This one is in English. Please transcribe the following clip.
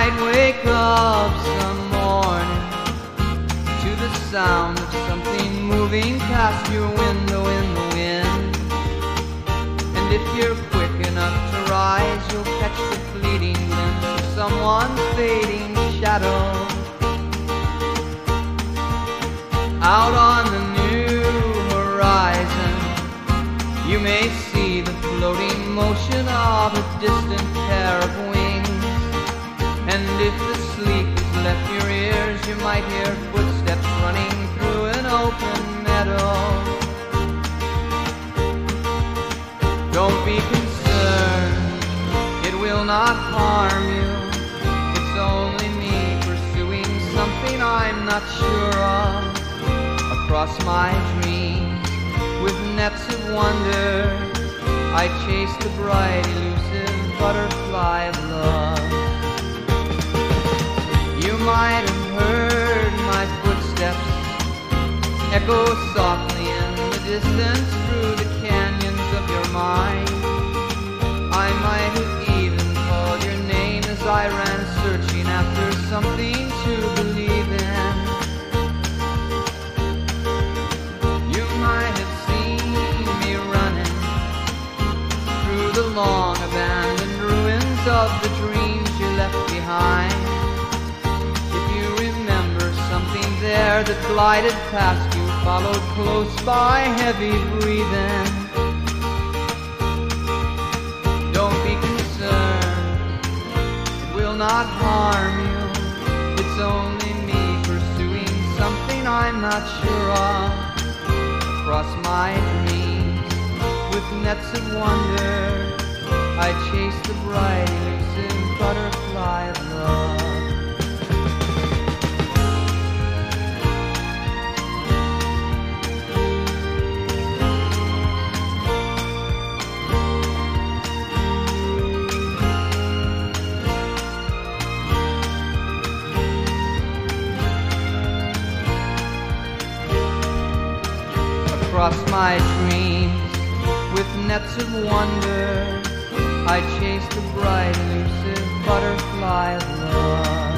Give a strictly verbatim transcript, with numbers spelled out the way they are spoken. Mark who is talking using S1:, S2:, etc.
S1: might wake up some morning to the sound of something moving past your window in the wind. And if you're quick enough to rise, you'll catch the fleeting glimpse of someone's fading shadow. Out on the new horizon, you may see the floating motion of a distant pair of wings. And if the sleep has left your ears, you might hear footsteps running through an open meadow. Don't be concerned, it will not harm you. It's only me pursuing something I'm not sure of. Across my dreams, with nets of wonder, I chase the bright, elusive butterfly of love. You might have heard my footsteps echo softly in the distance through the canyons of your mind. I might have even called your name as I ran searching after something to believe in. You might have seen me running through the long abandoned ruins of the dreams you left behind. If you remember something there that glided past you, followed close by, heavy breathing, don't be concerned, it will not harm you. It's only me pursuing something I'm not sure of. Across my dreams, with nets of wonder, I chase the bright, elusive butterfly of love. Across my dreams, with nets of wonder, I chase the bright, elusive butterfly of love.